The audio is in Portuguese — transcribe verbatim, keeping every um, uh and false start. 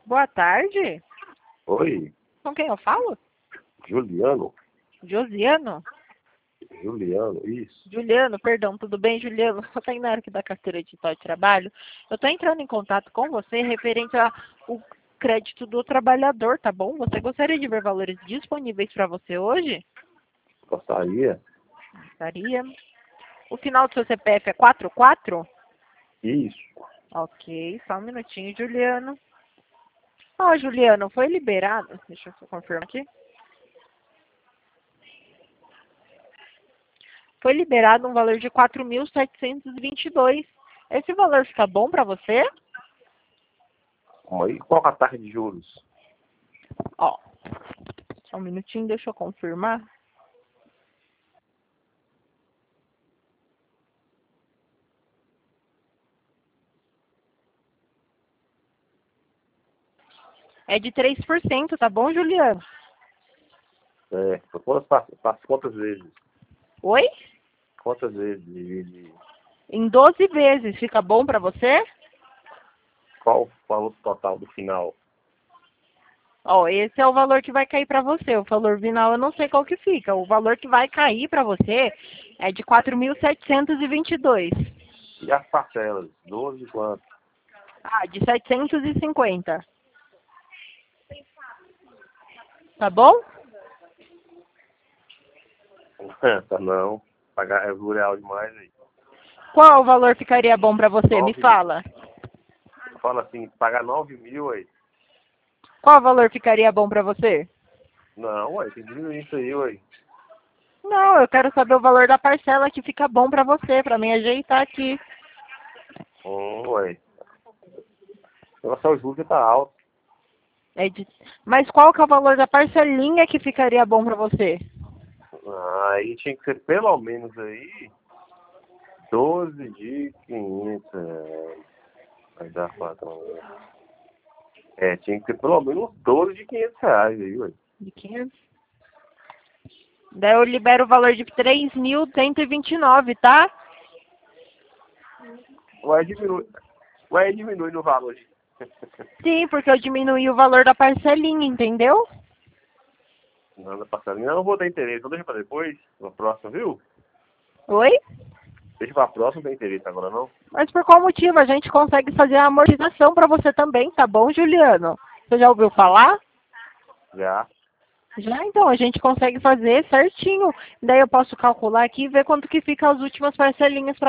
Boa tarde. Oi, Com quem eu falo? Juliano. Josiano? Juliano, isso. Juliano, perdão, tudo bem, Juliano? Eu tô indo aqui da carteira digital de trabalho. Eu tô entrando em contato com você referente ao crédito do trabalhador, tá bom? Você gostaria de ver valores disponíveis para você hoje? Gostaria? Gostaria. O final do seu C P F é quatro quatro? Isso. Ok, só um minutinho, Juliano. Ó, Juliano, foi liberado. Deixa eu só confirmar aqui. Foi liberado um valor de quatro mil setecentos e vinte e dois. Esse valor fica bom para você? Como aí? Qual é a taxa de juros? Ó, só um minutinho, deixa eu confirmar. É de três por cento, tá bom, Juliano? É, quantas, passa, passa quantas vezes? Oi? Quantas vezes divide? Em doze vezes, fica bom para você? Qual o valor total do final? Ó, esse é o valor que vai cair para você. O valor final eu não sei qual que fica. O valor que vai cair para você é de quatro mil setecentos e vinte e dois. E as parcelas? doze quanto? Ah, de setecentos e cinquenta. Tá bom? Tá não. Pagar é real demais aí. Qual o valor ficaria bom para você? Me Nove fala. Fala assim, pagar nove mil aí. Qual o valor ficaria bom para você? Não, ué, tem que diminuir isso aí, ué. Não, eu quero saber o valor da parcela que fica bom para você, para mim ajeitar aqui. Hum, ué. O negócio é o juro que tá alto. É de... Mas qual que é o valor da parcelinha que ficaria bom para você? Aí tinha que ser pelo menos aí doze de quinhentos reais. Vai dar patrão. É, tinha que ser pelo menos doze de quinhentos reais aí, ué. De quinhentos? Daí eu libero o valor de três mil cento e vinte e nove, tá? Ué, diminui. Ué, diminui no valor. Sim, porque eu diminuí o valor da parcelinha, entendeu? Não, não passa. Não vou dar interesse. Então deixa pra depois, na próxima, viu? Oi? Deixa pra próxima, não tem interesse agora não. Mas por qual motivo? A gente consegue fazer a amortização para você também, tá bom, Juliano? Você já ouviu falar? Já. Já, então, a gente consegue fazer certinho. Daí eu posso calcular aqui e ver quanto que fica as últimas parcelinhas para